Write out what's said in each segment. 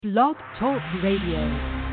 Blog Talk Radio.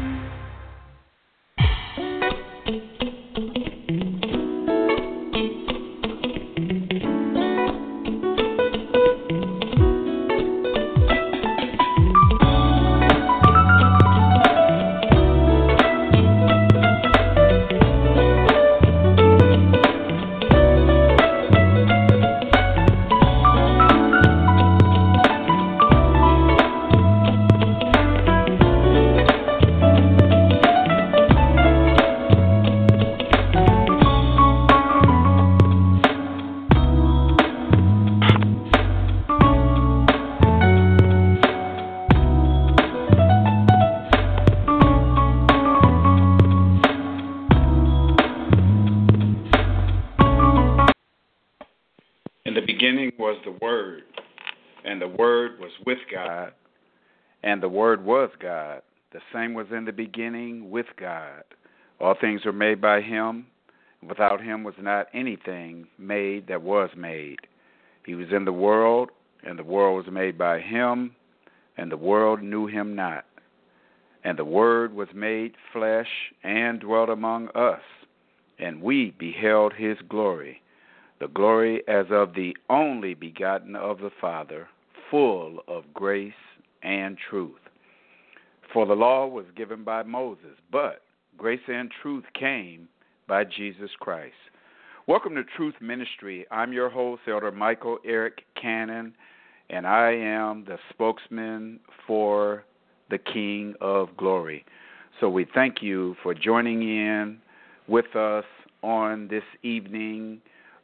And the Word was God. The same was in the beginning with God. All things were made by Him. Without Him was not anything made that was made. He was in the world, and the world was made by Him, and the world knew Him not. And the Word was made flesh and dwelt among us, and we beheld His glory, the glory as of the only begotten of the Father, full of grace and truth. For the law was given by Moses, but grace and truth came by Jesus Christ. Welcome to Truth Ministry. I'm your host, Elder Michael Eric Cannon, and I am the spokesman for the King of Glory. So we thank you for joining in with us on this evening,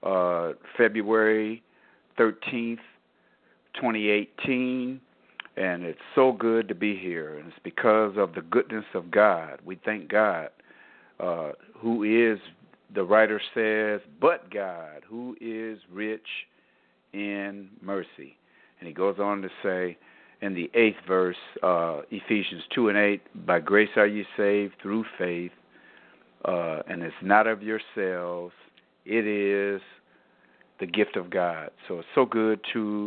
February 13th, 2018. And it's so good to be here, and it's because of the goodness of God. We thank God, who is, the writer says, but God, who is rich in mercy. And he goes on to say in the 8th verse, Ephesians 2:8, by grace are you saved through faith, and it's not of yourselves, it is the gift of God. So it's so good to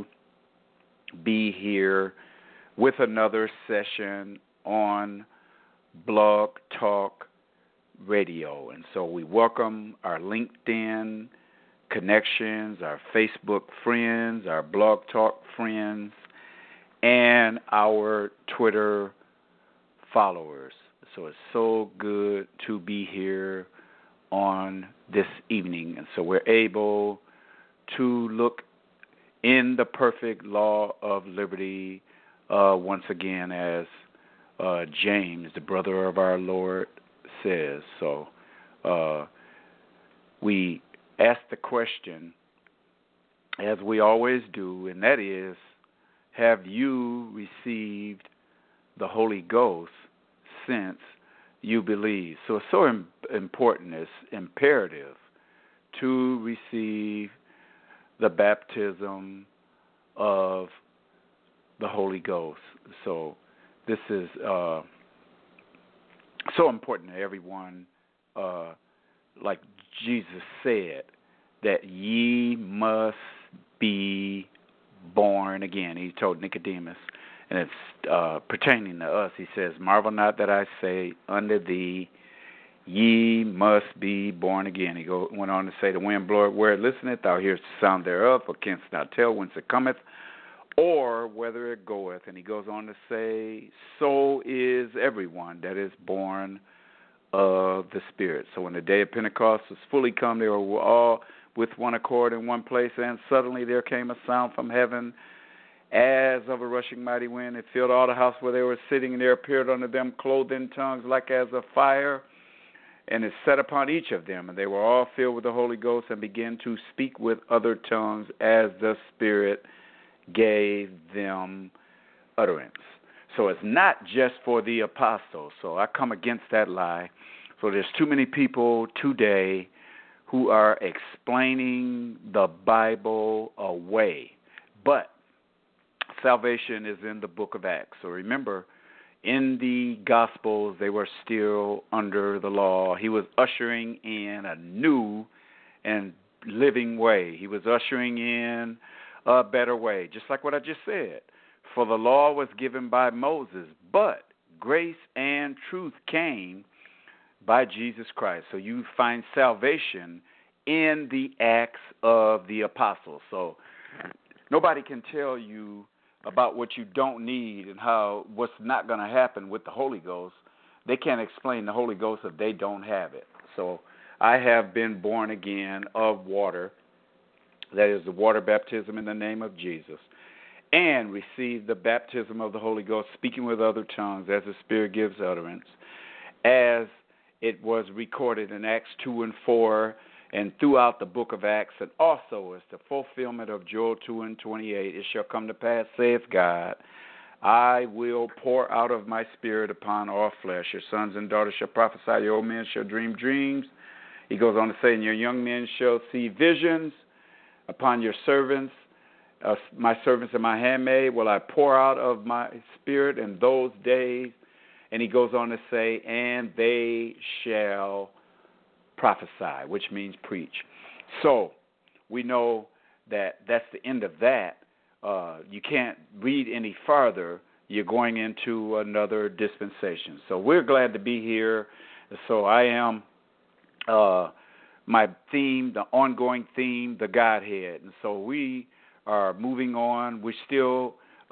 be here with another session on Blog Talk Radio. And so we welcome our LinkedIn connections, our Facebook friends, our Blog Talk friends, and our Twitter followers. So it's so good to be here on this evening. And so we're able to look in the perfect law of liberty once again, as James, the brother of our Lord, says. So we ask the question, as we always do, and that is, have you received the Holy Ghost since you believe? So it's so important, it's imperative to receive the baptism of the Holy Ghost. So this is so important to everyone. Like Jesus said, that ye must be born again. He told Nicodemus, and it's pertaining to us. He says, marvel not that I say unto thee, ye must be born again. He went on to say, the wind bloweth where it listeneth, thou hearest the sound thereof, but canst not tell whence it cometh, or whether it goeth. And he goes on to say, so is everyone that is born of the Spirit. So when the day of Pentecost was fully come, they were all with one accord in one place, and suddenly there came a sound from heaven as of a rushing mighty wind. It filled all the house where they were sitting, and there appeared unto them clothed in tongues like as of fire, and it set upon each of them, and they were all filled with the Holy Ghost, and began to speak with other tongues as the Spirit gave them utterance. So it's not just for the apostles. So I come against that lie. So there's too many people today who are explaining the Bible away. But salvation is in the book of Acts. So remember, in the Gospels, they were still under the law. He was ushering in a new and living way. He was ushering in a better way, just like what I just said. For the law was given by Moses, but grace and truth came by Jesus Christ. So you find salvation in the Acts of the Apostles. So nobody can tell you about what you don't need and what's not going to happen with the Holy Ghost. They can't explain the Holy Ghost if they don't have it. So I have been born again of water, that is the water baptism in the name of Jesus, and received the baptism of the Holy Ghost, speaking with other tongues as the Spirit gives utterance, as it was recorded in Acts 2 and 4 and throughout the book of Acts, and also as the fulfillment of Joel 2 and 28. It shall come to pass, saith God, I will pour out of my Spirit upon all flesh. Your sons and daughters shall prophesy, your old men shall dream dreams. He goes on to say, and your young men shall see visions. Upon your servants, my servants and my handmaid, will I pour out of my Spirit in those days. And he goes on to say, and they shall prophesy, which means preach. So we know that that's the end of that. You can't read any farther. You're going into another dispensation. So we're glad to be here. So I am my theme, the ongoing theme, the Godhead. And so we are moving on. We're still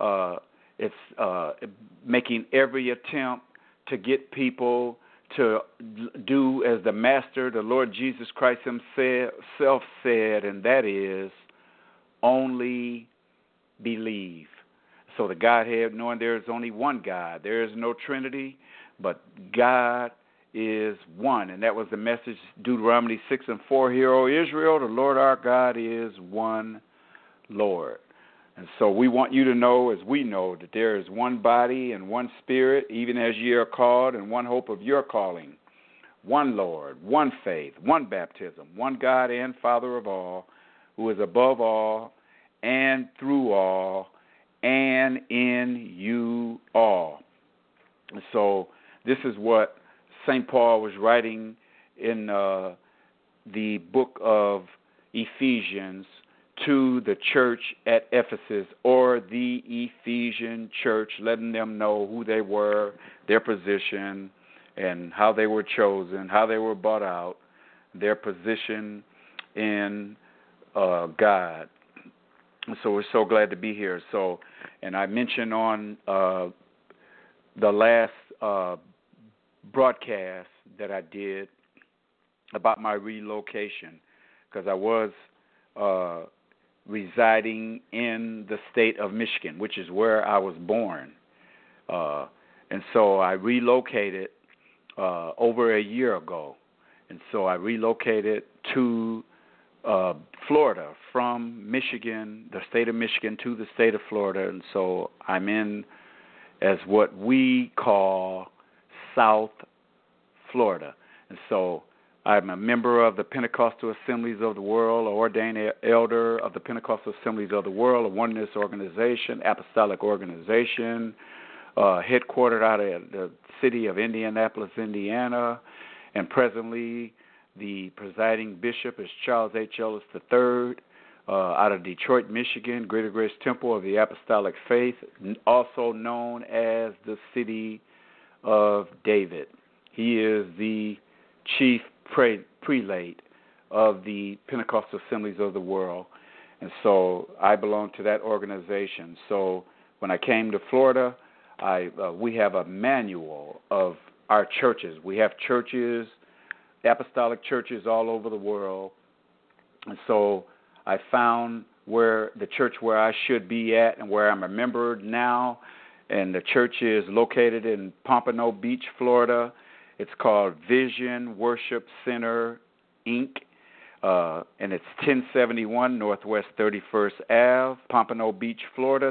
making every attempt to get people to do as the Master, the Lord Jesus Christ himself said, and that is only believe. So the Godhead, knowing there is only one God. There is no Trinity, but God is one. And that was the message, Deuteronomy 6 and 4. Hear, O Israel, the Lord our God is one Lord. And so we want you to know, as we know, that there is one body and one Spirit, even as ye are called, and one hope of your calling. One Lord, one faith, one baptism, one God and Father of all, who is above all and through all and in you all. And so this is what St. Paul was writing in the book of Ephesians to the church at Ephesus, or the Ephesian church, letting them know who they were, their position, and how they were chosen, how they were bought out, their position in God. So we're so glad to be here. So, and I mentioned on the last broadcast that I did about my relocation, because I was residing in the state of Michigan, which is where I was born. And so I relocated over a year ago. And so I relocated to Florida from Michigan, the state of Michigan, to the state of Florida. And so I'm in as what we call South Florida. And so I'm a member of the Pentecostal Assemblies of the World, an ordained elder of the Pentecostal Assemblies of the World, a oneness organization, apostolic organization, headquartered out of the city of Indianapolis, Indiana, and presently the presiding bishop is Charles H. Ellis III, out of Detroit, Michigan, Greater Grace Temple of the Apostolic Faith, also known as the City of David. He is the chief prelate of the Pentecostal Assemblies of the World, and so I belong to that organization. So when I came to Florida, we have a manual of our churches. We have churches, apostolic churches all over the world, and so I found where the church where I should be at and where I'm a member now, and the church is located in Pompano Beach, Florida. It's called Vision Worship Center, Inc., and it's 1071 Northwest 31st Ave, Pompano Beach, Florida,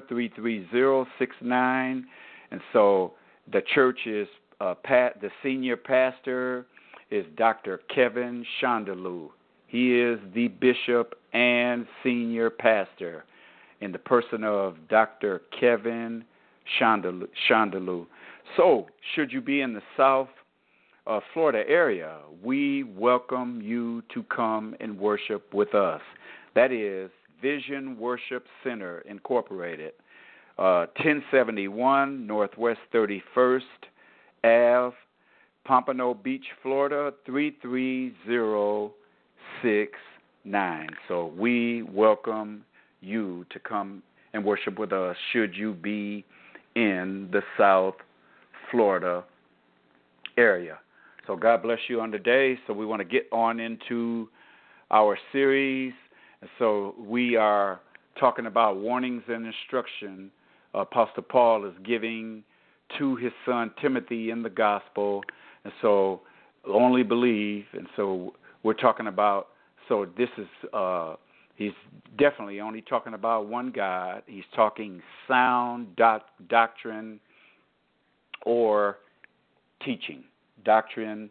33069. And so the church is, the senior pastor is Dr. Kevin Shondaloo. He is the bishop and senior pastor in the person of Dr. Kevin Shondaloo. So, should you be in the South Florida area, we welcome you to come and worship with us. That is Vision Worship Center Incorporated. 1071 Northwest 31st Ave, Pompano Beach, Florida, 33069. So we welcome you to come and worship with us should you be in the South Florida area. So God bless you on today. So we want to get on into our series. And so we are talking about warnings and instruction Apostle Paul is giving to his son Timothy in the gospel. And so only believe. And so we're talking about, so this is, he's definitely only talking about one God. He's talking sound doctrine or teaching. Doctrine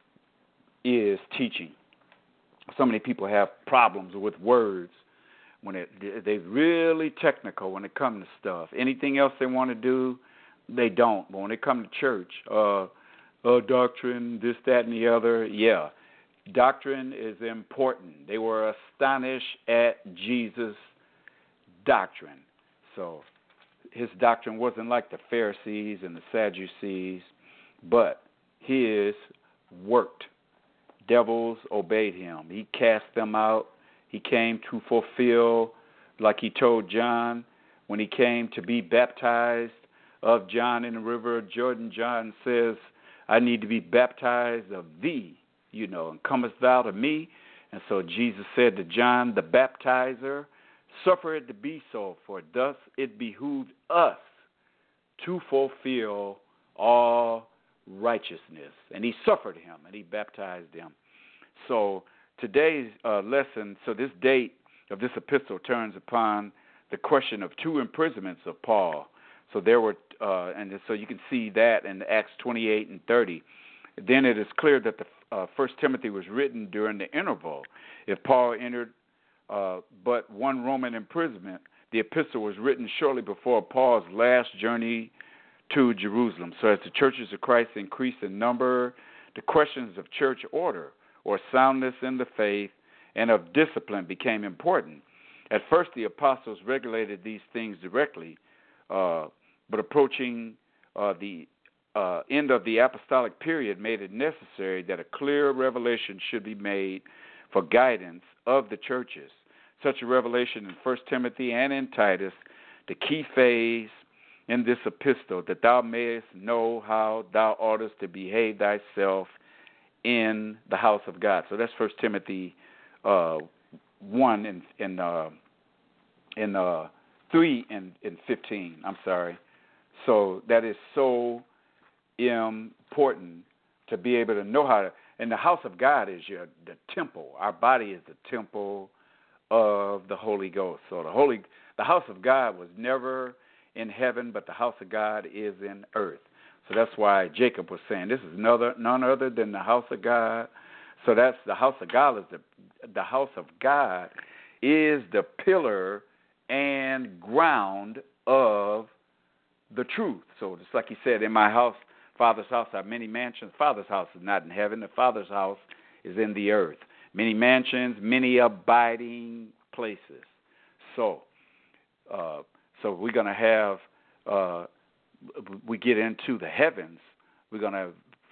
is teaching. So many people have problems with words when they're really technical when it comes to stuff. Anything else they want to do, they don't. But when it comes to church, doctrine, this, that, and the other, yeah. Doctrine is important. They were astonished at Jesus' doctrine. So his doctrine wasn't like the Pharisees and the Sadducees, but his worked. Devils obeyed him. He cast them out. He came to fulfill, like he told John, when he came to be baptized of John in the river of Jordan. John says, I need to be baptized of thee, and comest thou to me? And so Jesus said to John, the baptizer, suffer it to be so, for thus it behooved us to fulfill all righteousness. And he suffered him, and he baptized him. So today's lesson, so this date of this epistle turns upon the question of two imprisonments of Paul. So there were, and so you can see that in Acts 28 and 30. Then it is clear that the First Timothy was written during the interval. If Paul entered but one Roman imprisonment, the epistle was written shortly before Paul's last journey to Jerusalem. So as the churches of Christ increased in number, the questions of church order or soundness in the faith and of discipline became important. At first, the apostles regulated these things directly, but approaching the end of the apostolic period made it necessary that a clear revelation should be made for guidance of the churches. Such a revelation in 1 Timothy and in Titus, the key phase in this epistle, that thou mayest know how thou oughtest to behave thyself in the house of God. So that's 1 Timothy 1 and 3 and 15. I'm sorry. So that is so important to be able to know how to. And the house of God is the temple. Our body is the temple of the Holy Ghost. So the house of God was never in heaven, but the house of God is in earth. So that's why Jacob was saying this is none other than the house of God. So that's the house of God. The house of God is the pillar and ground of the truth. So just like he said, in my house, Father's house are many mansions. Father's house is not in heaven. The Father's house is in the earth. Many mansions, many abiding places. So we're going to have. We get into the heavens. We're gonna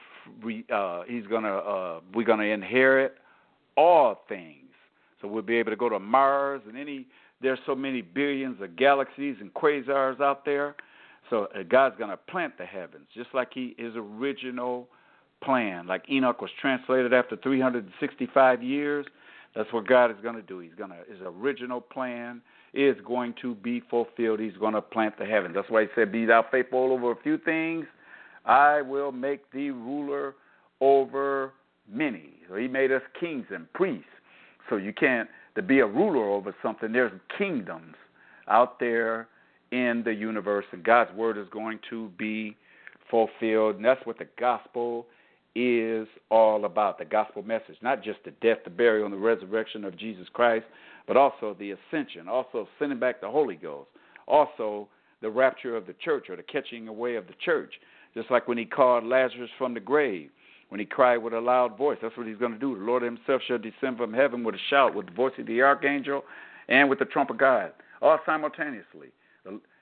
we're gonna inherit all things. So we'll be able to go to Mars and there's so many billions of galaxies and quasars out there. So God's gonna plant the heavens just like his original plan. Like Enoch was translated after 365 years. That's what God is gonna do. His original plan is going to be fulfilled. He's going to plant the heavens. That's why he said, be thou faithful over a few things, I will make thee ruler over many. So he made us kings and priests. So you can't, to be a ruler over something, there's kingdoms out there in the universe, and God's word is going to be fulfilled. And that's what the gospel is all about, the gospel message, not just the death, the burial, and the resurrection of Jesus Christ, but also the ascension, also sending back the Holy Ghost, also the rapture of the church or the catching away of the church, just like when he called Lazarus from the grave, when he cried with a loud voice. That's what he's going to do. The Lord himself shall descend from heaven with a shout, with the voice of the archangel and with the trump of God, all simultaneously.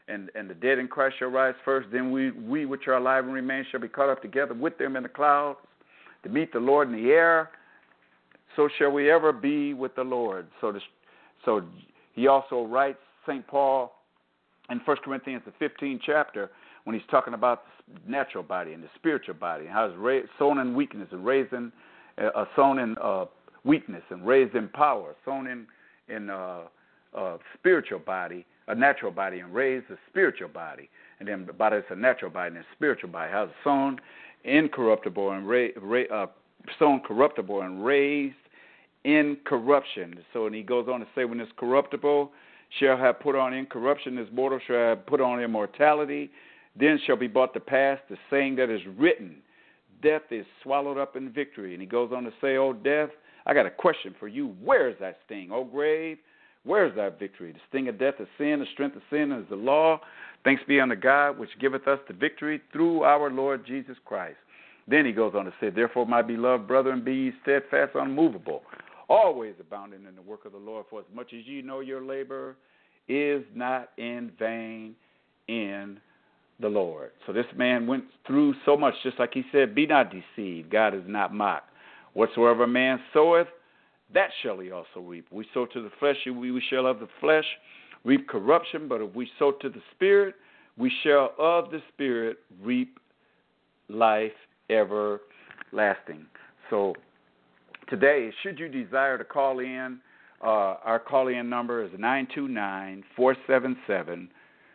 and the dead in Christ shall rise first. Then we which are alive and remain shall be caught up together with them in the clouds to meet the Lord in the air. So shall we ever be with the Lord. So he also writes, St. Paul, in 1 Corinthians, the 15th chapter, when he's talking about the natural body and the spiritual body, and how it's sown in weakness and raised in sown in weakness and raised in power, sown in spiritual body, a natural body, and raised a spiritual body. And then the body is a natural body and a spiritual body. How it's sown incorruptible and sown corruptible and raised in corruption. So, and he goes on to say, when it's corruptible shall have put on incorruption, this mortal shall have put on immortality, then shall be brought to pass the saying that is written, death is swallowed up in victory. And he goes on to say, oh, death, I got a question for you. Where is that sting? Oh, grave, where is that victory? The sting of death is sin, the strength of sin is the law. Thanks be unto God, which giveth us the victory through our Lord Jesus Christ. Then he goes on to say, therefore, my beloved brethren, be ye steadfast, unmovable, always abounding in the work of the Lord, for as much as ye know your labor is not in vain in the Lord. So this man went through so much, just like he said, be not deceived, God is not mocked. Whatsoever a man soweth, that shall he also reap. We sow to the flesh, we shall of the flesh reap corruption, but if we sow to the Spirit, we shall of the Spirit reap life everlasting. So today, should you desire to call in, our call-in number is 929-477-2285.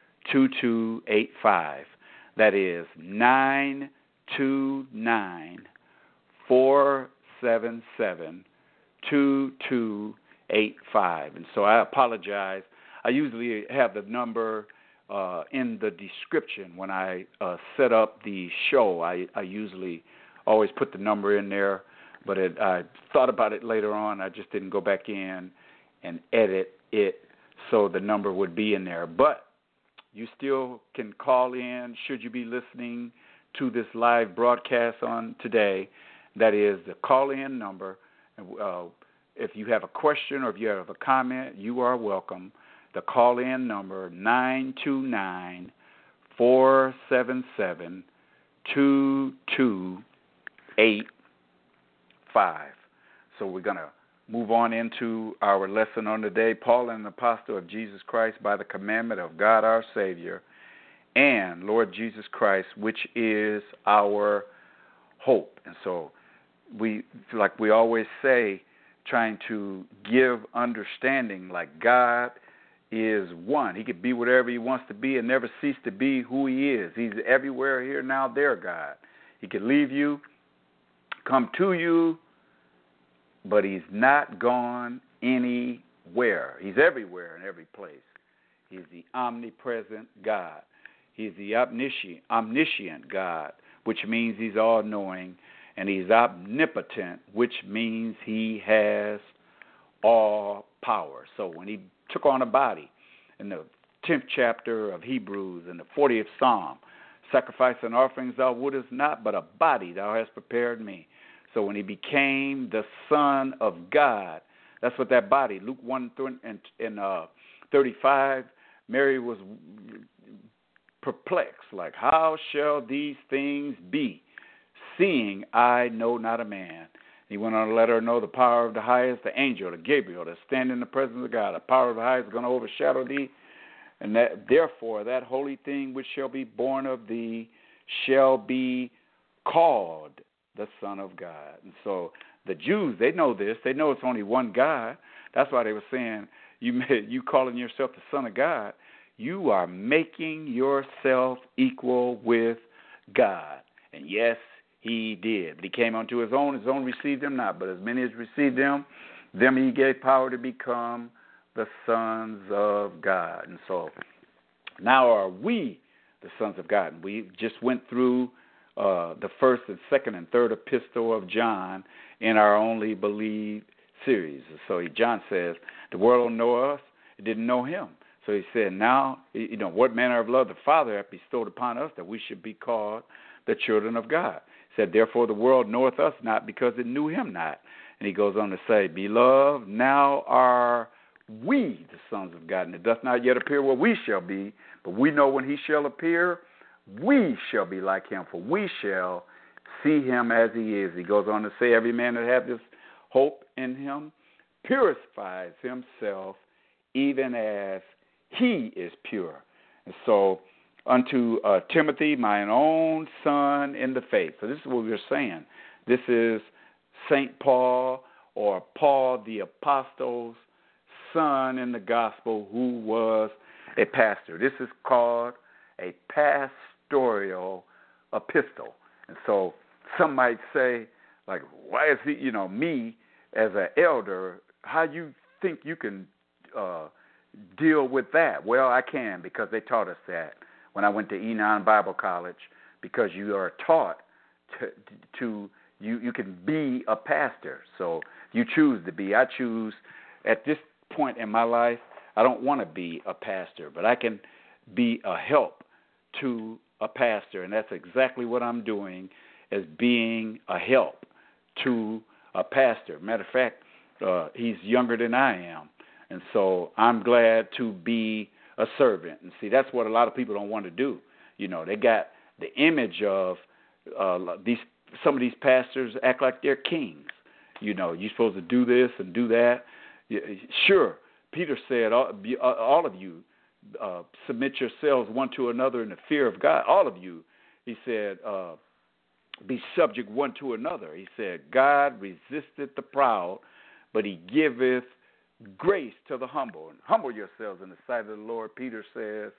That is 929-477-2285. And so I apologize. I usually have the number in the description when I set up the show. I usually always put the number in there, but I thought about it later on. I just didn't go back in and edit it so the number would be in there. But you still can call in should you be listening to this live broadcast on today. That is the call-in number. If you have a question or if you have a comment, you are welcome. The call-in number, 929-477-2285. So we're going to move on into our lesson on the day. Paul, an apostle of Jesus Christ, by the commandment of God our Savior, and Lord Jesus Christ, which is our hope. And so we, like we always say, trying to give understanding, like God is one. He could be whatever he wants to be and never cease to be who he is. He's everywhere, here, now, there, God. He could leave you, come to you, but he's not gone anywhere. He's everywhere in every place. He's the omnipresent God. He's the omniscient God, which means he's all-knowing, and he's omnipotent, which means he has all power. So when he took on a body in the 10th chapter of Hebrews in the 40th Psalm, sacrifice and offerings thou wouldest not, but a body thou hast prepared me. So when he became the Son of God, that's what that body, Luke 1:35, Mary was perplexed, like, how shall these things be, seeing I know not a man? He went on to let her know the power of the highest, the angel, the Gabriel, that stand in the presence of God. The power of the highest is going to overshadow thee, and that therefore that holy thing which shall be born of thee shall be called the Son of God. And so the Jews, they know this. They know it's only one God. That's why they were saying, you calling yourself the Son of God, you are making yourself equal with God. And yes, he did. But he came unto his own received him not. But as many as received him, them he gave power to become the sons of God. And so now are we the sons of God. And we just went through the first and second and third epistle of John in our Only Believe series. So John says, the world don't know us, it didn't know him. So he said, now, what manner of love the Father hath bestowed upon us, that we should be called the children of God. He said, therefore the world knoweth us not, because it knew him not. And he goes on to say, beloved, now are we the sons of God. And it does not yet appear what we shall be, but we know when he shall appear, we shall be like him, for we shall see him as he is. He goes on to say, every man that hath this hope in him purifies himself even as he is pure. And so unto Timothy, mine own son in the faith. So this is what we're saying. This is St. Paul, or Paul the Apostle's son in the gospel, who was a pastor. This is called a pastoral epistle. And so some might say, like, why is he, me as an elder, how you think you can deal with that? Well, I can, because they taught us that when I went to Enon Bible College, because you are taught to you can be a pastor. So you choose to be. I choose at this point in my life, I don't want to be a pastor, but I can be a help to a pastor, and that's exactly what I'm doing, as being a help to a pastor. Matter of fact, he's younger than I am, and so I'm glad to be a servant. And see, that's what a lot of people don't want to do. They got the image of some of these pastors act like they're kings. You're supposed to do this and do that. Sure, Peter said, all of you submit yourselves one to another in the fear of God. All of you, he said, be subject one to another. He said, God resisteth the proud, but he giveth grace to the humble. And humble yourselves in the sight of the Lord, Peter says,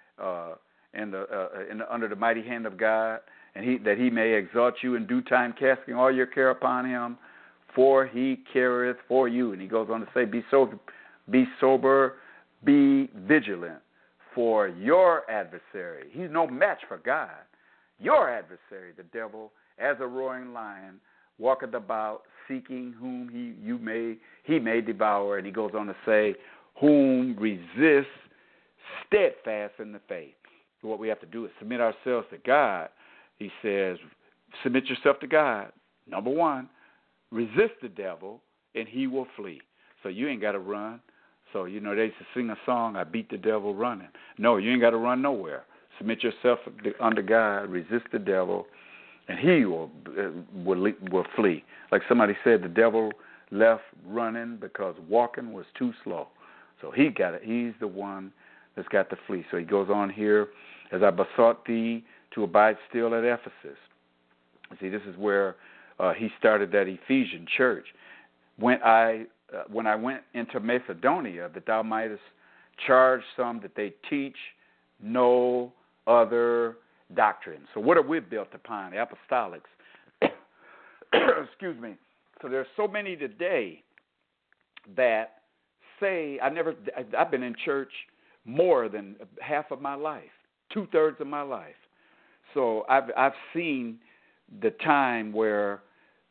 under the mighty hand of God, and that he may exalt you in due time, casting all your care upon him, for he careth for you. And he goes on to say, be sober, be vigilant, for your adversary, he's no match for God. Your adversary, the devil, as a roaring lion, walketh about, seeking whom he may devour. And he goes on to say, whom resist steadfast in the faith. So what we have to do is submit ourselves to God. He says, submit yourself to God. Number one, resist the devil, and he will flee. So you ain't got to run. So, they used to sing a song, I beat the devil running. No, you ain't got to run nowhere. Submit yourself under God, resist the devil, and he will flee. Like somebody said, the devil left running because walking was too slow. So he's the one that's got to flee. So he goes on here, as I besought thee to abide still at Ephesus. See, this is where he started that Ephesian church. When I went into Macedonia, that thou mightest charge some that they teach no other doctrine. So what are we built upon? The apostolics. Excuse me. So there's so many today that say, I've been in church more than half of my life, 2/3 of my life. So I've seen the time where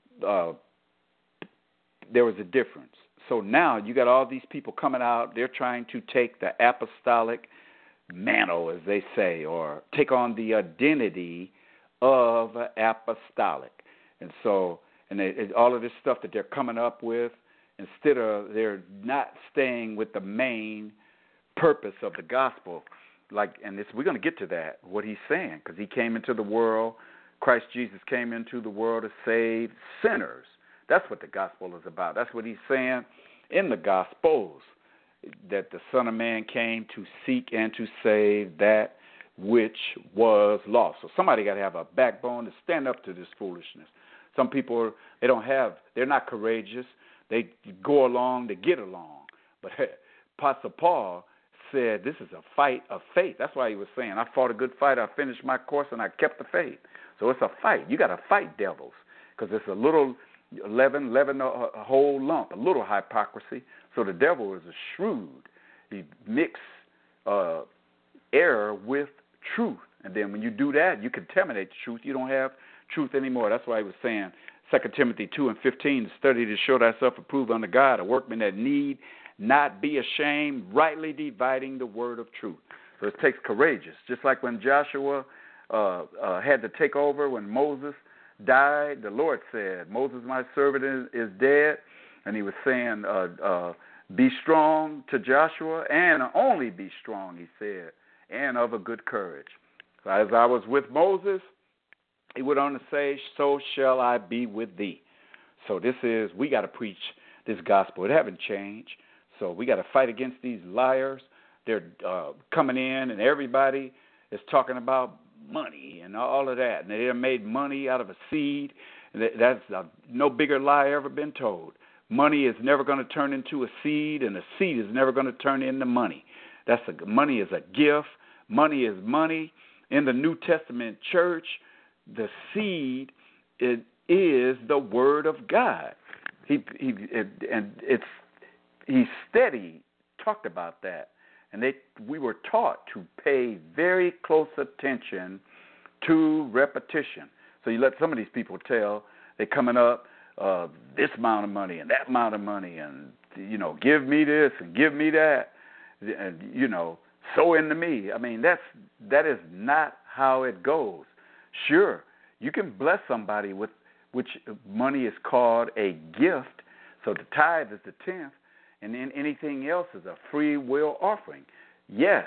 there was a difference. So now you got all these people coming out. They're trying to take the apostolic mantle, as they say, or take on the identity of apostolic. And so, all of this stuff that they're coming up with, instead of, they're not staying with the main purpose of the gospel. We're going to get to that, what he's saying, because he came into the world. Christ Jesus came into the world to save sinners. That's what the gospel is about. That's what he's saying in the Gospels, that the Son of Man came to seek and to save that which was lost. So somebody got to have a backbone to stand up to this foolishness. Some people, they're not courageous. They go along to get along. But Apostle Paul said this is a fight of faith. That's why he was saying, I fought a good fight, I finished my course, and I kept the faith. So it's a fight. You got to fight devils, because it's a little leaven a whole lump, a little hypocrisy. So the devil is a shrewd. He mixes error with truth. And then when you do that, you contaminate the truth. You don't have truth anymore. That's why he was saying, 2 Timothy 2:15, study to show thyself approved unto God, a workman that need not be ashamed, rightly dividing the word of truth. So it takes courageous. Just like when Joshua had to take over when Moses died, the Lord said, Moses, my servant, is dead. And he was saying, Be strong to Joshua, and only be strong, he said, and of a good courage. So as I was with Moses, he went on to say, so shall I be with thee. So we got to preach this gospel. It haven't changed. So we got to fight against these liars. They're coming in, and everybody is talking about money and all of that. And they have made money out of a seed. That's no bigger lie ever been told. Money is never going to turn into a seed, and a seed is never going to turn into money. Money is a gift. Money is money. In the New Testament church, the seed is the Word of God. He steady talked about that, and we were taught to pay very close attention to repetition. So you let some of these people tell they're coming up this amount of money and that amount of money, and give me this and give me that, and sow into me. I mean, that is not how it goes. Sure, you can bless somebody with which money is called a gift. So the tithe is the 10th, and then anything else is a free will offering. Yes,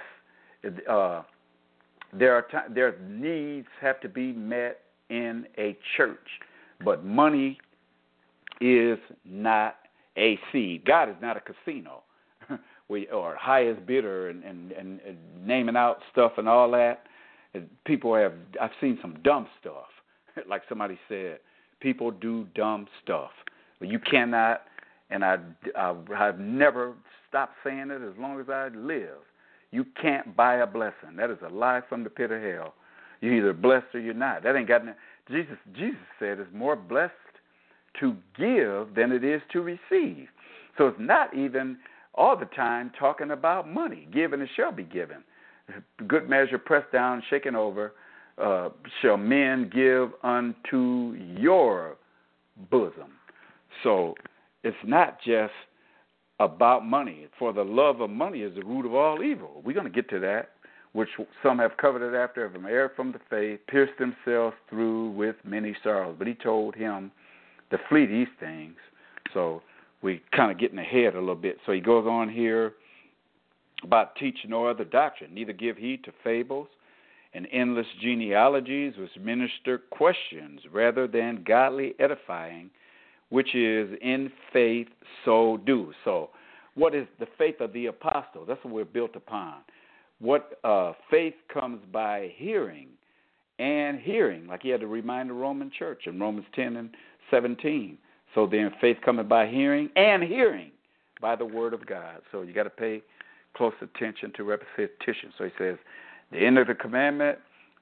their needs have to be met in a church, but money is not a seed. God is not a casino or highest bidder and naming out stuff and all that. I've seen some dumb stuff. Like somebody said, people do dumb stuff. You cannot, and I've never stopped saying it as long as I live. You can't buy a blessing. That is a lie from the pit of hell. You're either blessed or you're not. That ain't got nothing. Jesus said it's more blessed to give than it is to receive. So it's not even all the time talking about money. Given it shall be given. Good measure, pressed down, shaken over, shall men give unto your bosom. So it's not just about money. For the love of money is the root of all evil. We're going to get to that, which some have coveted after, have erred from the faith, pierced themselves through with many sorrows. But he told him to flee these things. So we kind of getting ahead a little bit. So he goes on here about teach no other doctrine, neither give heed to fables and endless genealogies which minister questions rather than godly edifying, which is in faith so do. So what is the faith of the apostle? That's what we're built upon. What faith comes by hearing, and hearing, like he had to remind the Roman church in Romans 10 and 17. So then faith coming by hearing, and hearing by the word of God. So you got to pay close attention to repetition. So he says, the end of the commandment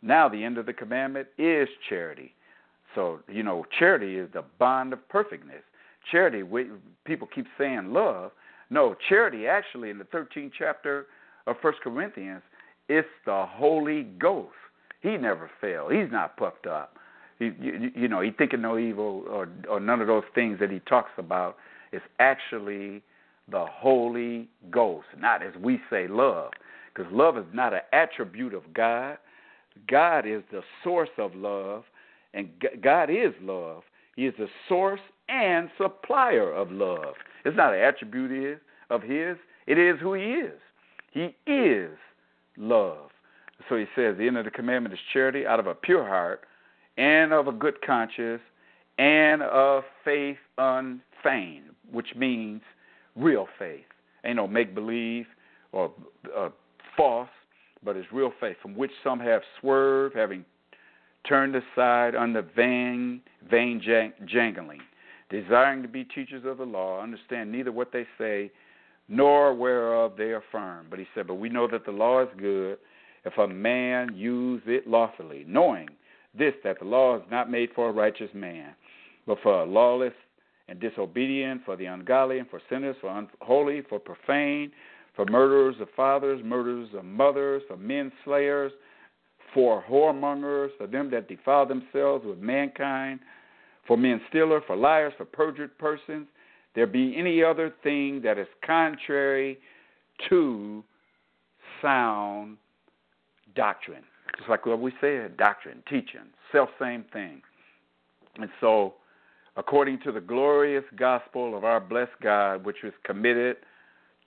is charity. So, charity is the bond of perfectness. Charity, people keep saying love. No, charity actually in the 13th chapter of 1 Corinthians, it's the Holy Ghost. He never failed. He's not puffed up. He thinking no evil or none of those things that he talks about. It's actually the Holy Ghost, not as we say love, because love is not an attribute of God. God is the source of love, and God is love. He is the source and supplier of love. It's not an attribute of his. It is who he is. He is love. So he says the end of the commandment is charity out of a pure heart and of a good conscience and of faith unfeigned, which means real faith. Ain't no make-believe or false, but it's real faith, from which some have swerved, having turned aside under vain jangling, desiring to be teachers of the law, understand neither what they say nor whereof they affirm. But he said, but we know that the law is good if a man use it lawfully, knowing this, that the law is not made for a righteous man, but for a lawless and disobedient, for the ungodly, and for sinners, for unholy, for profane, for murderers of fathers, murderers of mothers, for men slayers, for whoremongers, for them that defile themselves with mankind, for men stealers, for liars, for perjured persons, there be any other thing that is contrary to sound doctrine. Just like what we said, doctrine, teaching, self-same thing. And so, according to the glorious gospel of our blessed God, which was committed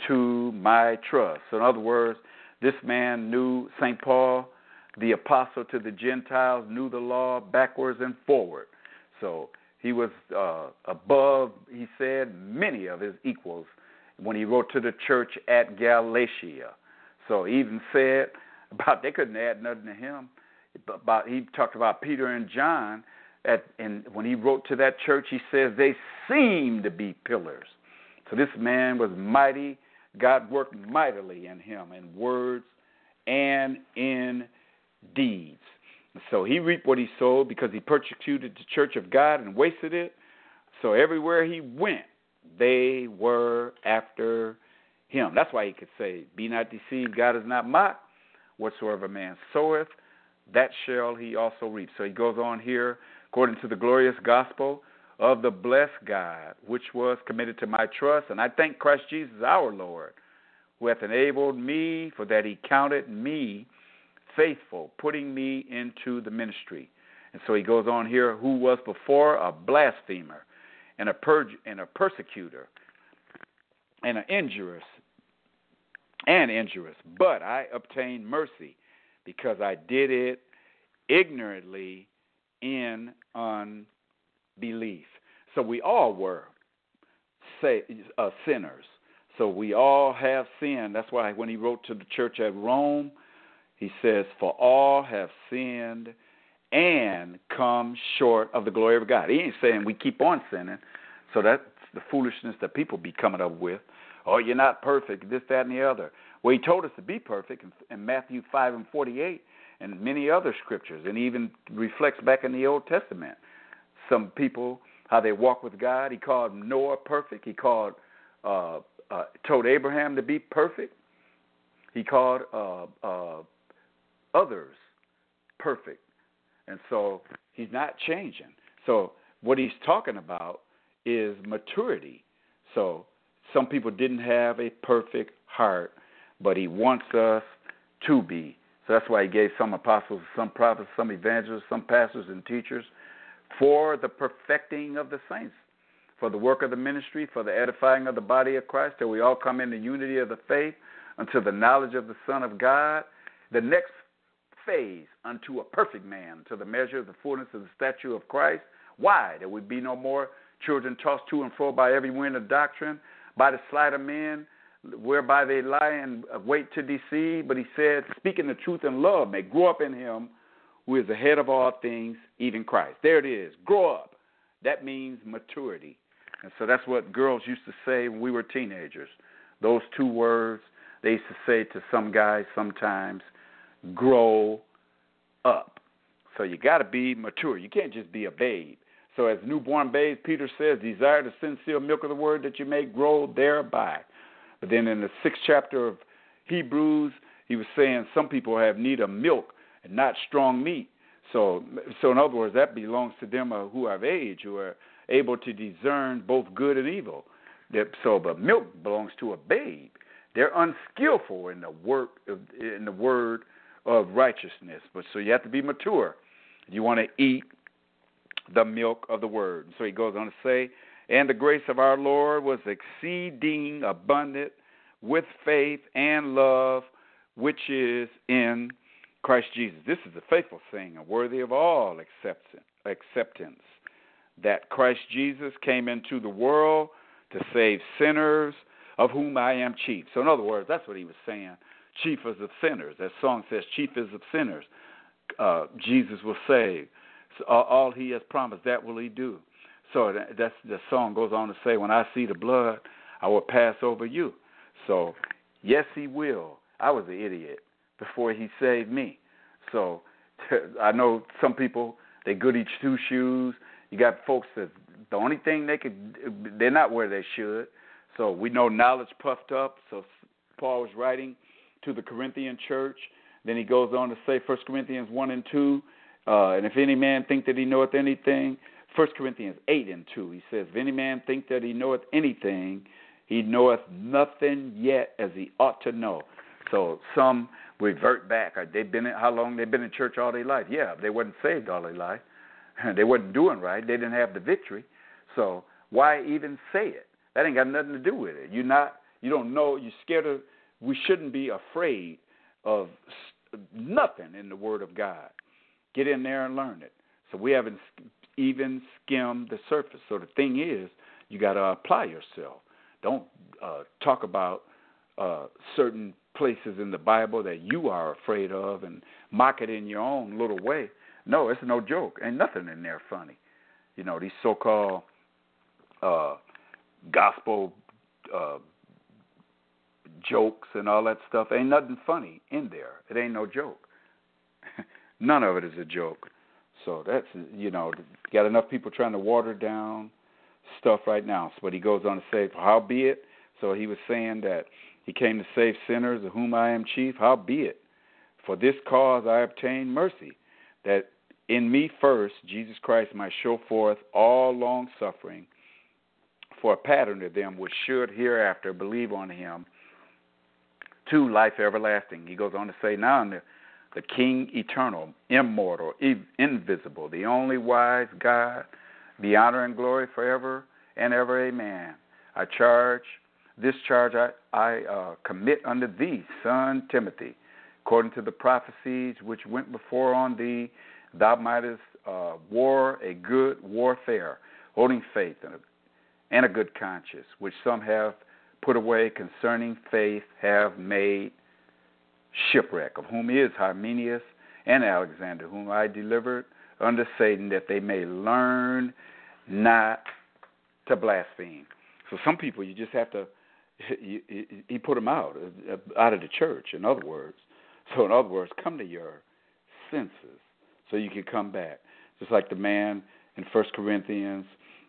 to my trust. So in other words, this man knew, St. Paul, the apostle to the Gentiles, knew the law backwards and forward. So he was above, he said, many of his equals when he wrote to the church at Galatia. So he even said about they couldn't add nothing to him. He talked about Peter and John, and when he wrote to that church, he says they seem to be pillars. So this man was mighty. God worked mightily in him in words and in deeds. So he reaped what he sowed because he persecuted the church of God and wasted it. So everywhere he went, they were after him. That's why he could say, be not deceived, God is not mocked. Whatsoever man soweth, that shall he also reap. So he goes on here, according to the glorious gospel of the blessed God, which was committed to my trust. And I thank Christ Jesus our Lord, who hath enabled me, for that he counted me faithful, putting me into the ministry. And so he goes on here, who was before a blasphemer and a persecutor and an injurious, but I obtained mercy because I did it ignorantly in unbelief. So we all were sinners. So we all have sinned. That's why when he wrote to the church at Rome, he says, for all have sinned and come short of the glory of God. He ain't saying we keep on sinning. So that's the foolishness that people be coming up with. Oh, you're not perfect, this, that, and the other. Well, he told us to be perfect in Matthew 5:48 and many other scriptures, and even reflects back in the Old Testament. Some people, how they walk with God. He called Noah perfect. He told Abraham to be perfect. He called others perfect. And so he's not changing. So what he's talking about is maturity. So some people didn't have a perfect heart, but he wants us to be. So that's why he gave some apostles, some prophets, some evangelists, some pastors and teachers for the perfecting of the saints, for the work of the ministry, for the edifying of the body of Christ, till we all come in the unity of the faith, unto the knowledge of the Son of God, the next phase unto a perfect man, to the measure of the fullness of the stature of Christ. Why? There would be no more children tossed to and fro by every wind of doctrine, by the sleight of men, whereby they lie and wait to deceive. But he said, speaking the truth in love, may grow up in him who is the head of all things, even Christ. There it is. Grow up. That means maturity. And so that's what girls used to say when we were teenagers. Those two words they used to say to some guys sometimes, grow up. So you got to be mature. You can't just be a babe. So as newborn babes, Peter says, desire the sincere milk of the word that you may grow thereby. But then in the 6th chapter of Hebrews, he was saying some people have need of milk and not strong meat. So in other words, that belongs to them who have age, who are able to discern both good and evil. But milk belongs to a babe. They're unskillful in the word of righteousness. But so you have to be mature. You want to eat the milk of the word. So he goes on to say, and the grace of our Lord was exceeding abundant with faith and love, which is in Christ Jesus. This is a faithful thing and worthy of all acceptance, that Christ Jesus came into the world to save sinners, of whom I am chief. So in other words, that's what he was saying. Chief is of sinners. That song says, chief is of sinners. Jesus will save. So all he has promised, that will he do. So that's the song goes on to say, when I see the blood, I will pass over you. So, yes, he will. I was an idiot before he saved me. So I know some people, they goody two-shoes. You got folks that the only thing they're not where they should. So we know knowledge puffed up. So Paul was writing to the Corinthian church. Then he goes on to say 1 Corinthians 1 and 2, and if any man think that he knoweth anything, 1 Corinthians 8 and 2, he says, if any man think that he knoweth anything, he knoweth nothing yet as he ought to know. So some revert back. How long they've been in church all their life? Yeah, they wasn't saved all their life. They wasn't doing right. They didn't have the victory. So why even say it? That ain't got nothing to do with it. You don't know. You're scared of. We shouldn't be afraid of nothing in the Word of God. Get in there and learn it. So we haven't even skimmed the surface. So the thing is, you got to apply yourself. Don't talk about certain places in the Bible that you are afraid of and mock it in your own little way. No, it's no joke. Ain't nothing in there funny. You know, these so-called gospel jokes and all that stuff, ain't nothing funny in there. It ain't no joke. None of it is a joke. So that's, you know, got enough people trying to water down stuff right now. But he goes on to say, howbeit, so he was saying that he came to save sinners, of whom I am chief. Howbeit, for this cause I obtained mercy, that in me first Jesus Christ might show forth all long suffering for a pattern to them which should hereafter believe on him to life everlasting. He goes on to say, now the King eternal, immortal, invisible, the only wise God, be honor and glory forever and ever. Amen. This charge I commit unto thee, son Timothy, according to the prophecies which went before on thee, thou mightest war a good warfare, holding faith and a good conscience, which some have put away concerning faith, have made shipwreck, of whom is Hymenaeus and Alexander, whom I delivered unto Satan, that they may learn not to blaspheme. So some people, you just have to, he put them out of the church, in other words. So in other words, come to your senses so you can come back. Just like the man in 1 Corinthians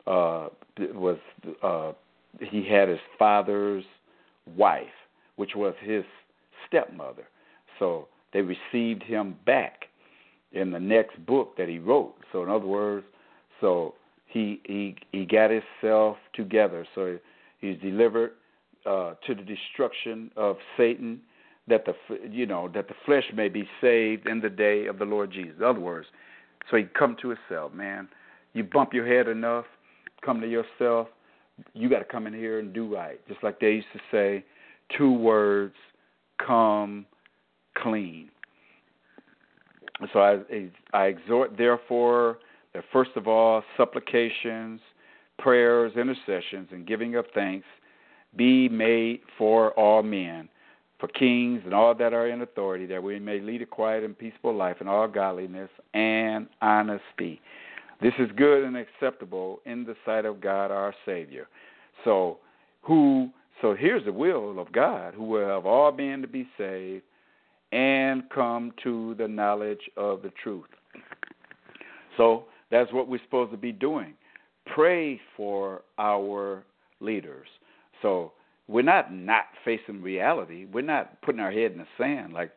he had his father's wife, which was his stepmother. So they received him back in the next book that he wrote. So in other words, so he got himself together. So he's delivered to the destruction of Satan, that the flesh may be saved in the day of the Lord Jesus. In other words, so he come to himself, man. You bump your head enough, come to yourself. You got to come in here and do right. Just like they used to say, 2 words, come clean. So I exhort, therefore, that first of all, supplications, prayers, intercessions, and giving of thanks be made for all men, for kings and all that are in authority, that we may lead a quiet and peaceful life in all godliness and honesty. This is good and acceptable in the sight of God our Savior. So here's the will of God, who will have all men to be saved and come to the knowledge of the truth. So that's what we're supposed to be doing. Pray for our leaders. So we're not facing reality. We're not putting our head in the sand like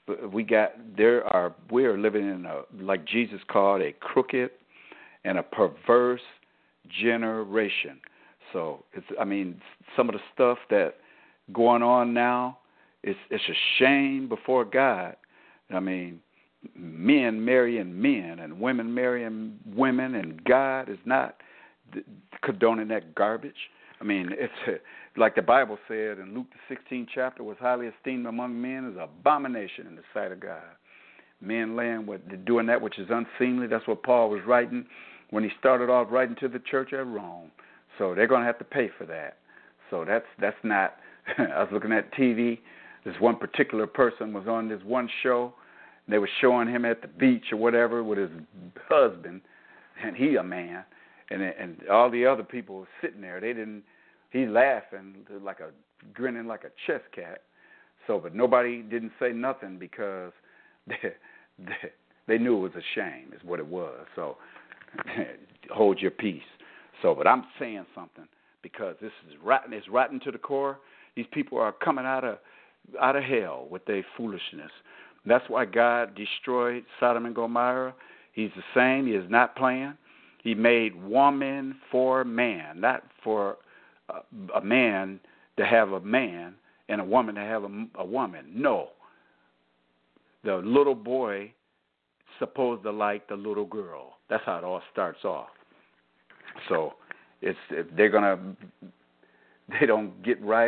we are living in like Jesus called, a crooked and a perverse generation. So some of the stuff that going on now, it's a shame before God. I mean, men marrying men and women marrying women, and God is not condoning that garbage. I mean, it's like the Bible said in Luke the 16th chapter, was highly esteemed among men as an abomination in the sight of God. Men doing that which is unseemly. That's what Paul was writing when he started off writing to the church at Rome. So they're going to have to pay for that. So that's not. I was looking at TV. This one particular person was on this one show. And they were showing him at the beach or whatever with his husband, and he a man, and all the other people were sitting there. He laughing grinning like a chess cat. So, but nobody didn't say nothing because they knew it was a shame, is what it was. So, hold your peace. So, but I'm saying something because this is rotten. It's rotten to the core. These people are coming out of hell with their foolishness. That's why God destroyed Sodom and Gomorrah. He's the same. He is not playing. He made woman for man, not for a man to have a man and a woman to have a woman. No. The little boy supposed to like the little girl. That's how it all starts off. So if they don't get right,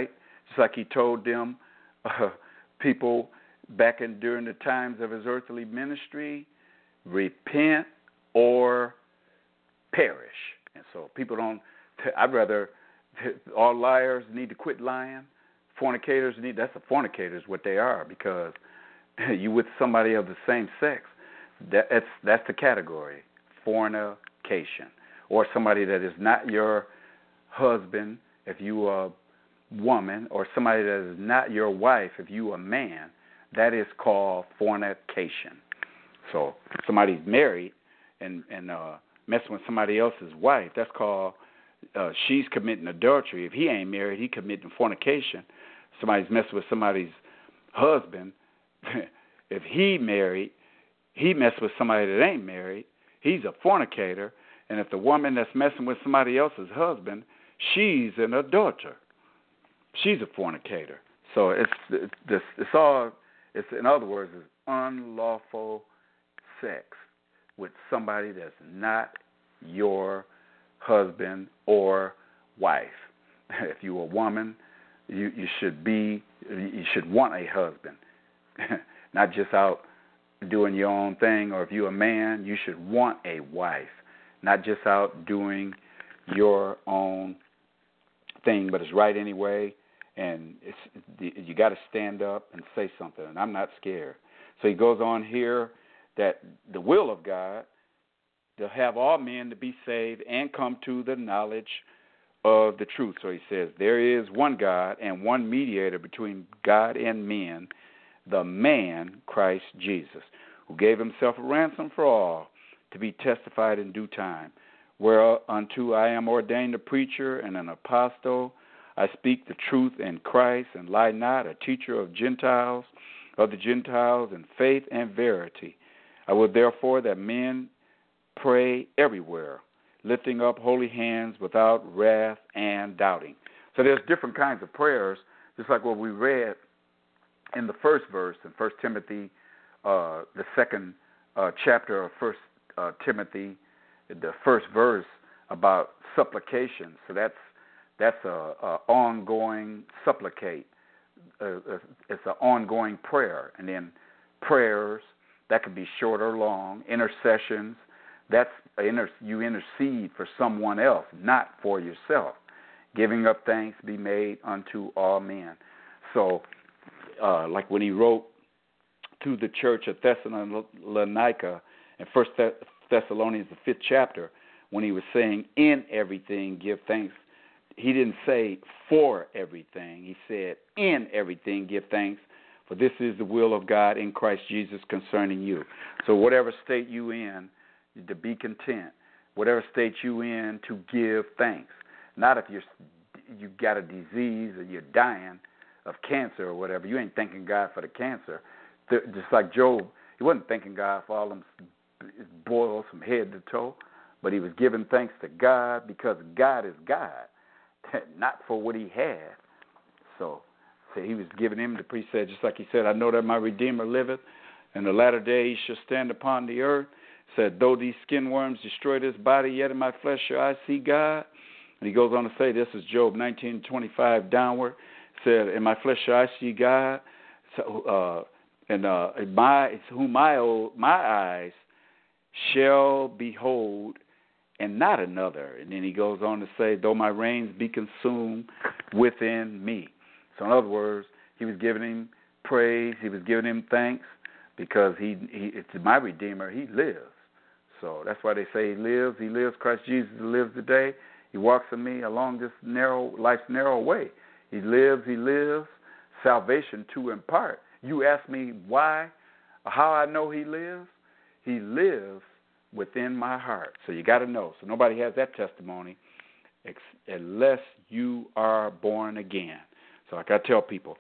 Just like he told them, people back during the times of his earthly ministry, repent or perish. And so people don't, I'd rather, all liars need to quit lying. Fornicators that's a fornicator is what they are, because you with somebody of the same sex, that's the category, fornication. Or somebody that is not your husband if you are a woman, or somebody that is not your wife if you are a man, that is called fornication. So somebody's married and messing with somebody else's wife, that's called, she's committing adultery. If he ain't married, he committing fornication. Somebody's messing with somebody's husband. If he married, he messed with somebody that ain't married, he's a fornicator. And if the woman that's messing with somebody else's husband, she's an adulterer. She's a fornicator. So it's in other words, it's unlawful sex with somebody that's not your husband or wife. If you're a woman, you should want a husband, not just out doing your own thing. Or if you're a man, you should want a wife, not just out doing your own thing, but it's right anyway. And you got to stand up and say something. And I'm not scared. So he goes on here that the will of God to have all men to be saved and come to the knowledge of the truth. So he says there is one God and one mediator between God and men, the man Christ Jesus, who gave himself a ransom for all, to be testified in due time. Whereunto I am ordained a preacher and an apostle. I speak the truth in Christ and lie not, a teacher of the Gentiles in faith and verity. I will therefore that men pray everywhere, lifting up holy hands without wrath and doubting. So there's different kinds of prayers, just like what we read in the first verse in 1 Timothy, the second chapter of 1 Timothy, the first verse about supplication. So that's a ongoing supplicate. It's an ongoing prayer. And then prayers, that could be short or long. Intercessions, you intercede for someone else, not for yourself. Giving up thanks be made unto all men. So, like when he wrote to the church of Thessalonica in 1 Thessalonians, the 5th chapter, when he was saying, in everything give thanks, he didn't say for everything. He said, in everything give thanks, for this is the will of God in Christ Jesus concerning you. So whatever state you in, to be content. Whatever state you in, to give thanks. Not if you got a disease or you're dying of cancer or whatever. You ain't thanking God for the cancer. Just like Job, he wasn't thanking God for all them boils from head to toe, but he was giving thanks to God because God is God, not for what he had. So he was giving him the precept, just like he said, I know that my Redeemer liveth, and the latter day he shall stand upon the earth. Said, though these skin worms destroy this body, yet in my flesh shall I see God. And he goes on to say, this is Job 19:25 downward. Said, in my flesh shall I see God, whom my eyes shall behold, and not another. And then he goes on to say, though my reins be consumed within me. So in other words, he was giving him praise, he was giving him thanks, because it's my Redeemer, he lives. So that's why they say he lives, Christ Jesus lives today. He walks with me along this life's narrow way. He lives, salvation to impart. You ask me why, how I know he lives? He lives within my heart. So you got to know. So nobody has that testimony unless you are born again. So like I tell people,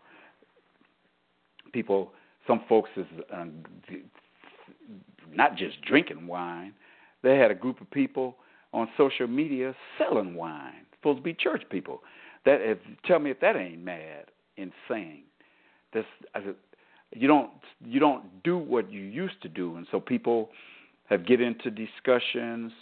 some folks is not just drinking wine. They had a group of people on social media selling wine. Supposed to be church people. Tell me if that ain't mad, insane. You don't do what you used to do, and so people have get into discussions.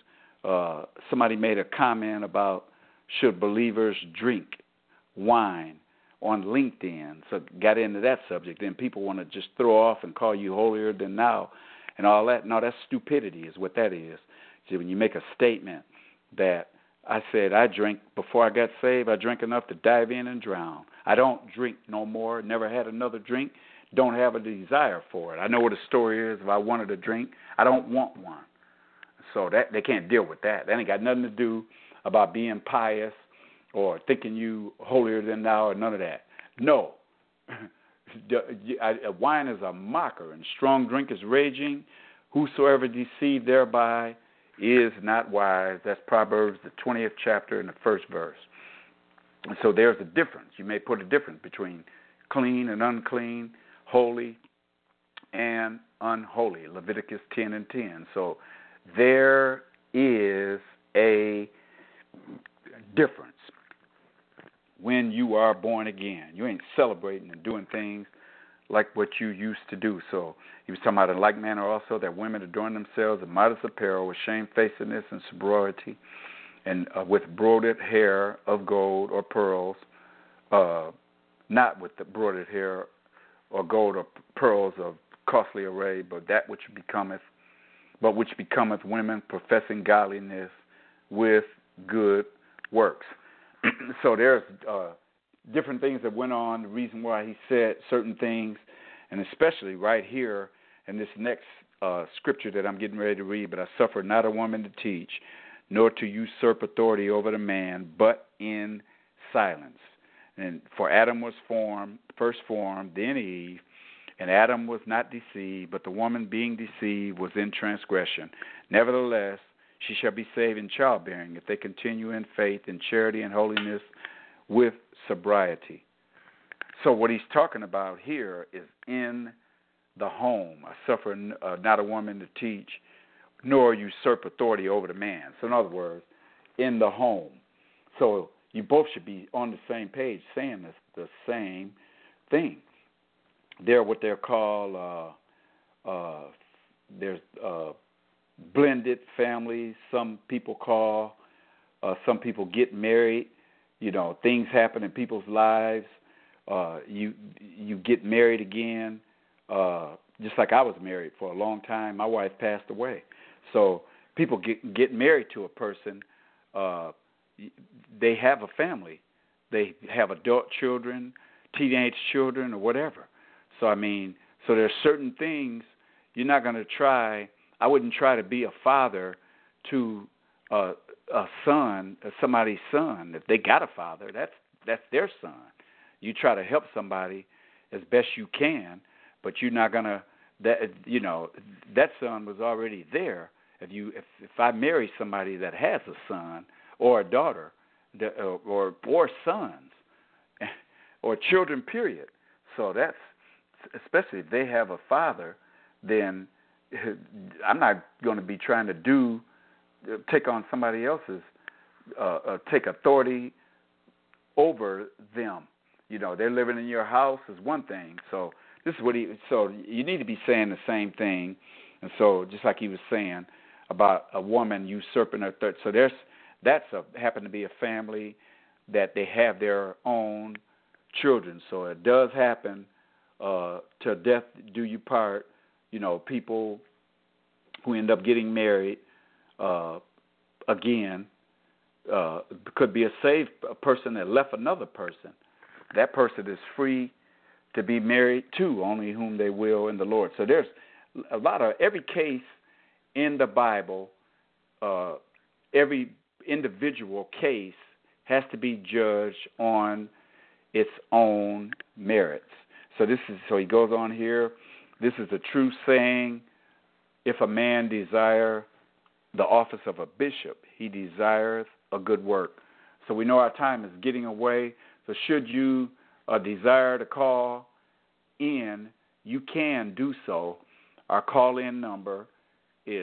Somebody made a comment about should believers drink wine on LinkedIn. So got into that subject. Then people want to just throw off and call you holier than thou and all that. No, that's stupidity is what that is. See, when you make a statement that I said I drank before I got saved, I drank enough to dive in and drown. I don't drink no more, never had another drink, don't have a desire for it. I know what the story is. If I wanted a drink, I don't want one. So that they can't deal with that. That ain't got nothing to do about being pious or thinking you holier than thou or none of that. No. Wine is a mocker, and strong drink is raging. Whosoever deceived thereby is not wise. That's Proverbs, the 20th chapter and the first verse. And so there's a difference. You may put a difference between clean and unclean, holy and unholy, Leviticus 10 and 10. So there is a difference when you are born again. You ain't celebrating and doing things like what you used to do. So he was talking about in like manner also that women adorn themselves in modest apparel with shamefacedness and sobriety, and with broidered hair of gold or pearls, not with the broidered hair or gold or pearls of costly array, but which becometh women professing godliness with good works. So there's different things that went on, the reason why he said certain things, and especially right here in this next scripture that I'm getting ready to read, but I suffer not a woman to teach, nor to usurp authority over the man, but in silence. And for Adam was first formed, then Eve, and Adam was not deceived, but the woman being deceived was in transgression. Nevertheless, she shall be saved in childbearing if they continue in faith, in charity, and holiness with sobriety. So what he's talking about here is in the home. I suffer not a woman to teach, nor usurp authority over the man. So in other words, in the home. So you both should be on the same page saying the same thing. They're what they're called, there's blended families. Some people get married. You know, things happen in people's lives. You get married again. Just like I was married for a long time. My wife passed away. So people get married to a person. They have a family. They have adult children, teenage children, or whatever. So, so there's certain things you're not going to try. I wouldn't try to be a father to a son, somebody's son. If they got a father, that's their son. You try to help somebody as best you can, but you're not going to, that son was already there. If I marry somebody that has a son or a daughter, or sons, or children, period. So that's, especially if they have a father, then I'm not going to be trying to take on somebody else's, take authority over them. You know, they're living in your house is one thing. So this is so you need to be saying the same thing. And so just like he was saying about a woman usurping her third. So that's happen to be a family that they have their own children. So it does happen, till death do you part. You know, people who end up getting married again could be a saved person that left another person. That person is free to be married to only whom they will in the Lord. So there's a lot of every case in the Bible, every individual case has to be judged on its own merits. So he goes on here. This is a true saying. If a man desire the office of a bishop, he desireth a good work. So we know our time is getting away. So should you desire to call in, you can do so. Our call-in number is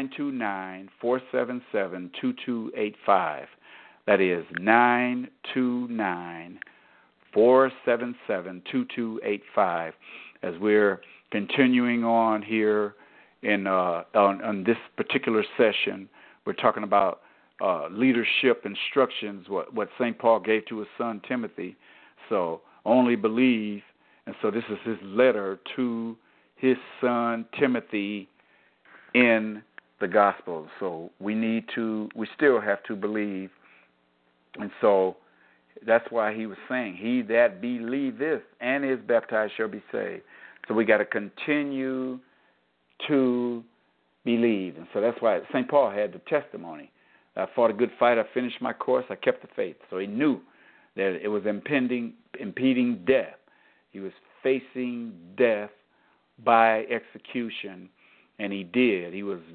929-477-2285. That is 929-477-2285. As we're continuing on here on this particular session, we're talking about leadership instructions, what St. Paul gave to his son Timothy. So only believe. And so this is his letter to his son Timothy in the gospel. So we still have to believe. And so that's why he was saying, he that believeth and is baptized shall be saved. So we got to continue to believe. And so that's why St. Paul had the testimony. I fought a good fight. I finished my course. I kept the faith. So he knew that it was impeding death. He was facing death by execution, and he did. He was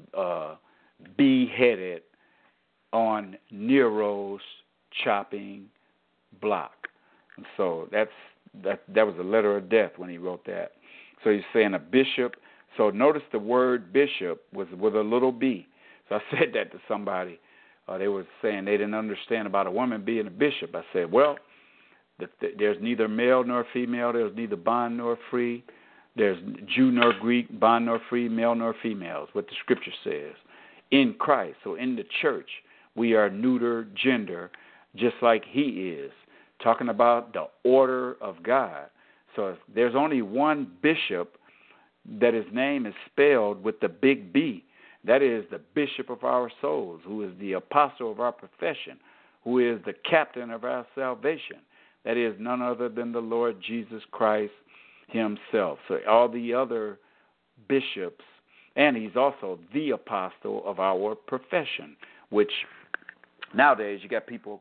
beheaded on Nero's chopping block. And so that was a letter of death when he wrote that. So he's saying a bishop. So notice the word bishop was with a little b. So I said that to somebody. They were saying they didn't understand about a woman being a bishop. I said, well, there's neither male nor female. There's neither bond nor free. There's Jew nor Greek, bond nor free, male nor female, is what the scripture says. In Christ, so in the church, we are neuter gender, just like he is. Talking about the order of God. So if there's only one bishop that his name is spelled with the big B. That is the bishop of our souls, who is the apostle of our profession, who is the captain of our salvation. That is none other than the Lord Jesus Christ himself. So all the other bishops, and he's also the apostle of our profession, which nowadays you got people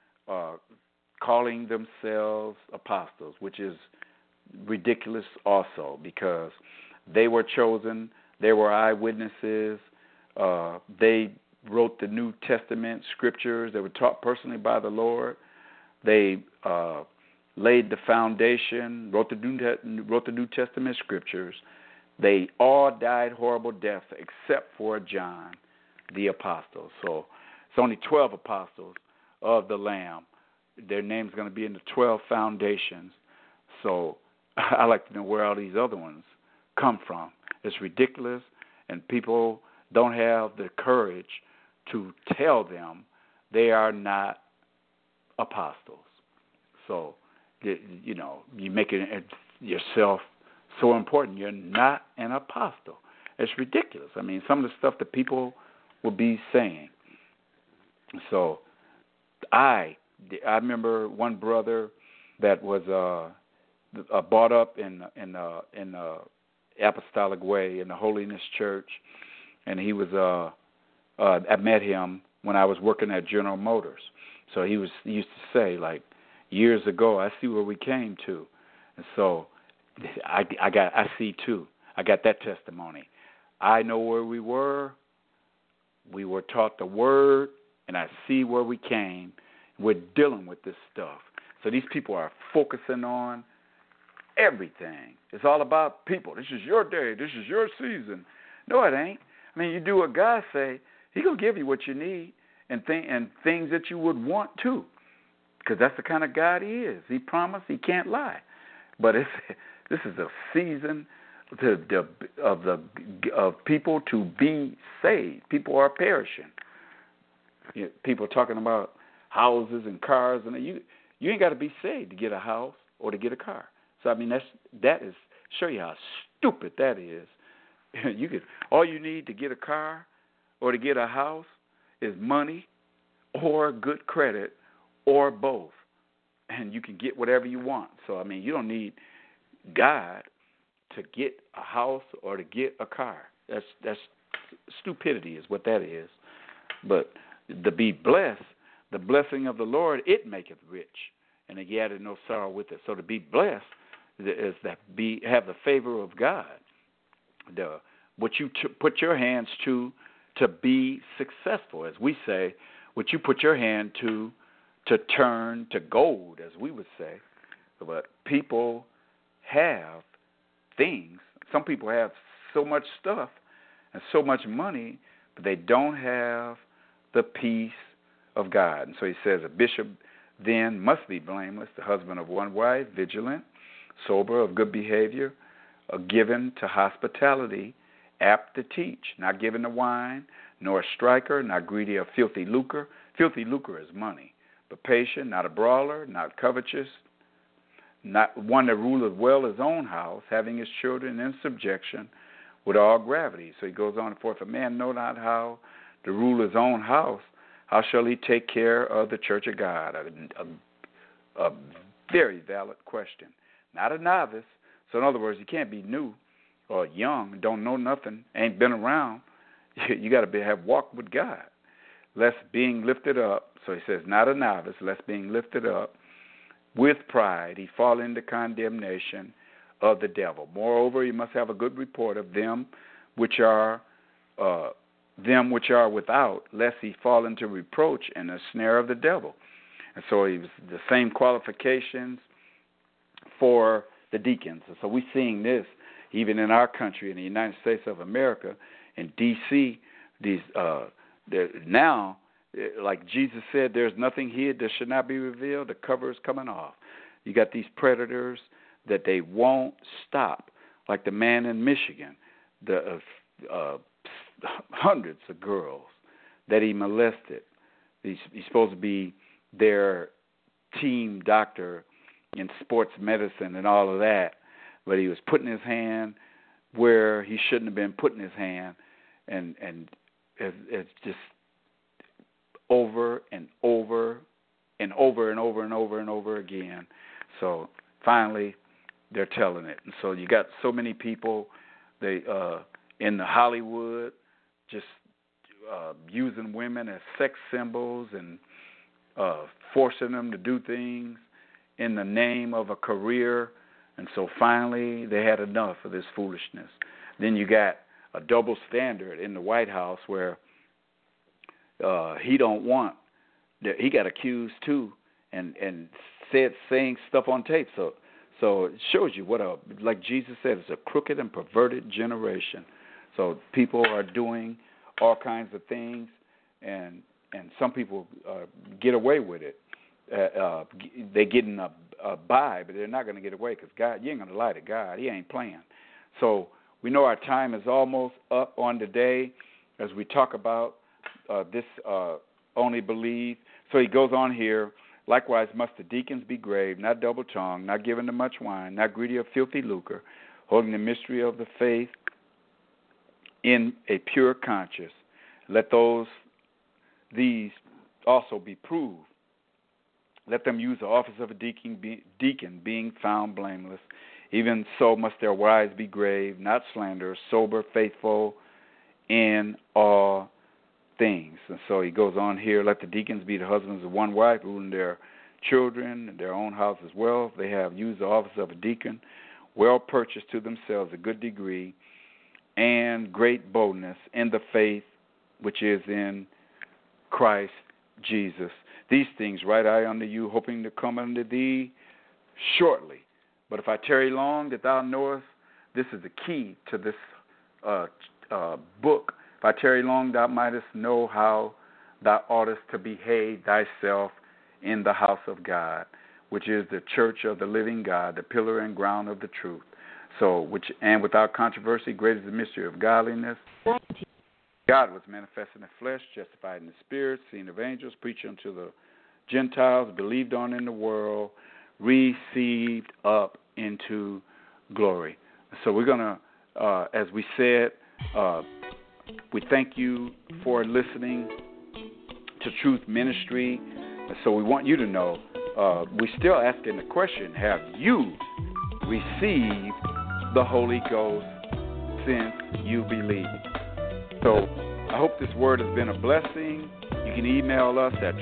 calling themselves apostles, which is ridiculous also, because they were chosen, they were eyewitnesses, they wrote the New Testament scriptures, they were taught personally by the Lord, they laid the foundation, wrote the New Testament scriptures. They all died horrible deaths except for John, the apostle. So it's only 12 apostles of the Lamb. Their name's going to be in the 12 foundations. So I like to know where all these other ones come from. It's ridiculous, and people don't have the courage to tell them they are not apostles. So, you know, you make it yourself so important. You're not an apostle. It's ridiculous. I mean, some of the stuff that people will be saying. So, I remember one brother that was brought up in the apostolic way in the Holiness Church, and he was I met him when I was working at General Motors. So he used to say, like, years ago, I see where we came to. And so I see too. I got that testimony. I know where we were. We were taught the word, and I see where we came. We're dealing with this stuff. So these people are focusing on everything. It's all about people. This is your day. This is your season. No, it ain't. I mean, you do what God say, he going to give you what you need and things that you would want too, because that's the kind of God he is. He promised, he can't lie. But this is a season of people to be saved. People are perishing. You know, people are talking about houses and cars, and you ain't got to be saved to get a house or to get a car. So I mean, that is show you how stupid that is. All you need to get a car or to get a house is money or good credit or both, and you can get whatever you want. So I mean, you don't need God to get a house or to get a car. That's stupidity is what that is. But to be blessed, the blessing of the Lord, it maketh rich, and he added no sorrow with it. So to be blessed is that have the favor of God. What you put your hands to be successful, as we say, what you put your hand to turn to gold, as we would say. But people have things. Some people have so much stuff and so much money, but they don't have the peace of God. And so he says, a bishop then must be blameless, the husband of one wife, vigilant, sober, of good behavior, given to hospitality, apt to teach, not given to wine, nor a striker, not greedy of filthy lucre. Filthy lucre is money, but patient, not a brawler, not covetous, not one that ruleth well his own house, having his children in subjection with all gravity. So he goes on forth, if a man know not how to rule his own house, how shall he take care of the church of God? A very valid question. Not a novice. So in other words, you can't be new or young, don't know nothing, ain't been around. You got to have walked with God. Lest being lifted up, so he says, not a novice, lest being lifted up with pride, he fall into condemnation of the devil. Moreover, he must have a good report of them which are without, lest he fall into reproach and a snare of the devil. And so he was the same qualifications for the deacons. And so we're seeing this even in our country, in the United States of America, in D.C., these now, like Jesus said, there's nothing hid that should not be revealed. The cover is coming off. You got these predators that they won't stop, like the man in Michigan, the hundreds of girls that he molested. He's supposed to be their team doctor in sports medicine and all of that, but he was putting his hand where he shouldn't have been putting his hand, and it's just over and over and over and over and over and over again. So finally, they're telling it. And so you got so many people, they in the Hollywood, just using women as sex symbols and forcing them to do things in the name of a career. And so finally, they had enough of this foolishness. Then you got a double standard in the White House where he don't want, he got accused too, and said saying stuff on tape. So it shows you what like Jesus said, it's a crooked and perverted generation. So people are doing all kinds of things, and some people get away with it. They getting a buy, but they're not going to get away because God, you ain't going to lie to God. He ain't playing. So we know our time is almost up on today as we talk about this only believe. So he goes on here, likewise must the deacons be grave, not double-tongued, not given to much wine, not greedy of filthy lucre, holding the mystery of the faith in a pure conscience. Let these also be proved. Let them use the office of a deacon, being found blameless. Even so must their wives be grave, not slanderers, sober, faithful in all things. And so he goes on here, let the deacons be the husbands of one wife, ruling their children and their own house as well. They have used the office of a deacon, well purchased to themselves a good degree and great boldness in the faith which is in Christ Jesus. These things write I unto you, hoping to come unto thee shortly. But if I tarry long, that thou knowest, this is the key to this book. If I tarry long, thou mightest know how thou oughtest to behave thyself in the house of God, which is the church of the living God, the pillar and ground of the truth. So, and without controversy, great is the mystery of godliness. God was manifest in the flesh, justified in the spirit, seen of angels, preached unto the Gentiles, believed on in the world, received up into glory. So we're going to, as we said, we thank you for listening to Truth Ministry. So we want you to know, we're still asking the question, have you received the Holy Ghost since you believe? So I hope this word has been a blessing. You can email us at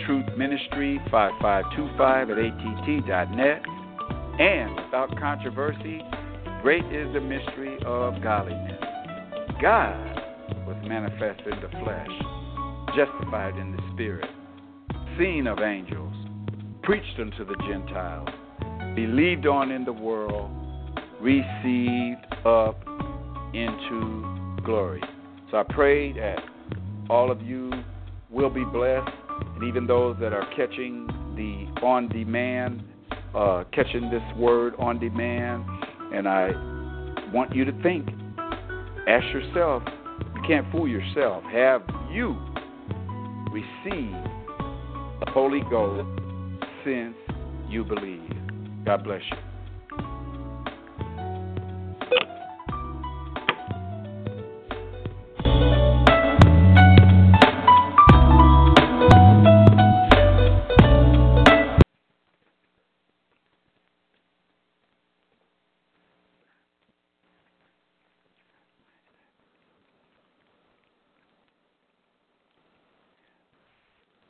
truthministry5525@att.net. And without controversy, great is the mystery of godliness. God was manifest in the flesh, justified in the spirit, seen of angels, preached unto the Gentiles, believed on in the world, received up into glory. So I pray that all of you will be blessed, and even those that are catching the on-demand, catching this word on demand. And I want you to think, ask yourself, you can't fool yourself, have you received the Holy Ghost since you believe? God bless you.